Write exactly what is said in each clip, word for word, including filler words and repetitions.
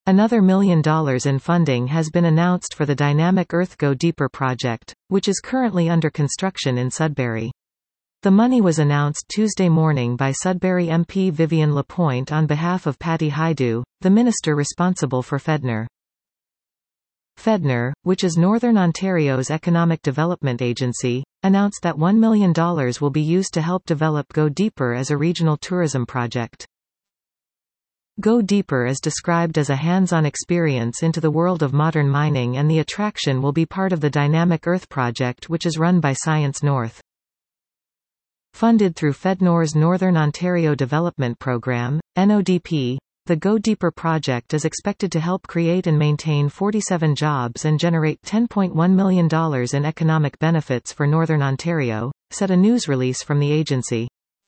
Another million dollars in funding has been announced for the Dynamic Earth Go Deeper project, which is currently under construction in Sudbury. The money was announced Tuesday morning by Sudbury M P Vivian Lapointe on behalf of Patty Hajdu, the minister responsible for FEDNR. FEDNR, which is Northern Ontario's economic development agency, announced that one million dollars will be used to help develop Go Deeper as a regional tourism project. Go Deeper is described as a hands-on experience into the world of modern mining, and the attraction will be part of the Dynamic Earth project, which is run by Science North. Funded through FEDNR's Northern Ontario Development Programme, N O D P, the Go Deeper project is expected to help create and maintain forty-seven jobs and generate ten point one million dollars in economic benefits for Northern Ontario, said a news release from the agency.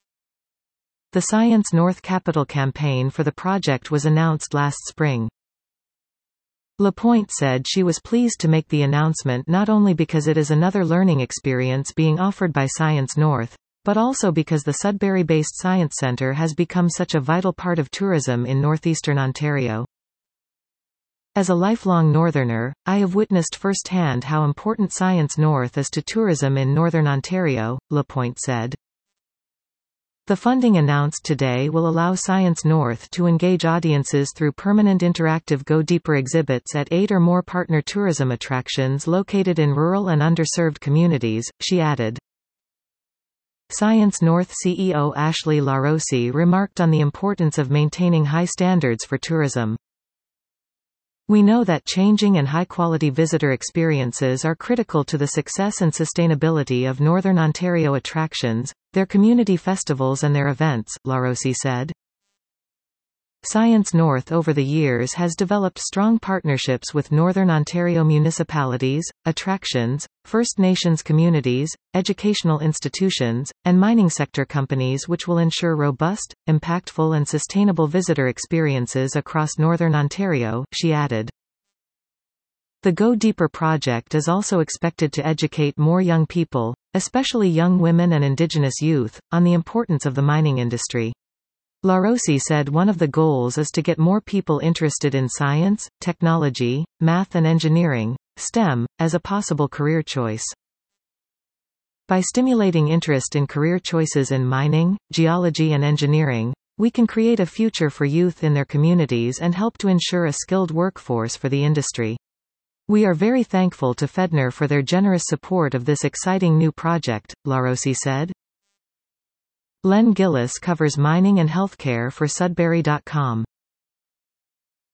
The Science North capital campaign for the project was announced last spring. Lapointe said she was pleased to make the announcement not only because it is another learning experience being offered by Science North, but also because the Sudbury-based Science Centre has become such a vital part of tourism in northeastern Ontario. As a lifelong Northerner, I have witnessed firsthand how important Science North is to tourism in Northern Ontario, Lapointe said. The funding announced today will allow Science North to engage audiences through permanent interactive Go Deeper exhibits at eight or more partner tourism attractions located in rural and underserved communities, she added. Science North C E O Ashley LaRossi remarked on the importance of maintaining high standards for tourism. We know that changing and high-quality visitor experiences are critical to the success and sustainability of Northern Ontario attractions, their community festivals and their events, LaRossi said. Science North over the years has developed strong partnerships with Northern Ontario municipalities, attractions, First Nations communities, educational institutions, and mining sector companies, which will ensure robust, impactful and sustainable visitor experiences across Northern Ontario, she added. The Go Deeper project is also expected to educate more young people, especially young women and Indigenous youth, on the importance of the mining industry. LaRossi said one of the goals is to get more people interested in science, technology, math and engineering, STEM, as a possible career choice. By stimulating interest in career choices in mining, geology and engineering, we can create a future for youth in their communities and help to ensure a skilled workforce for the industry. We are very thankful to FEDNR for their generous support of this exciting new project, LaRossi said. Len Gillis covers mining and healthcare for Sudbury dot com.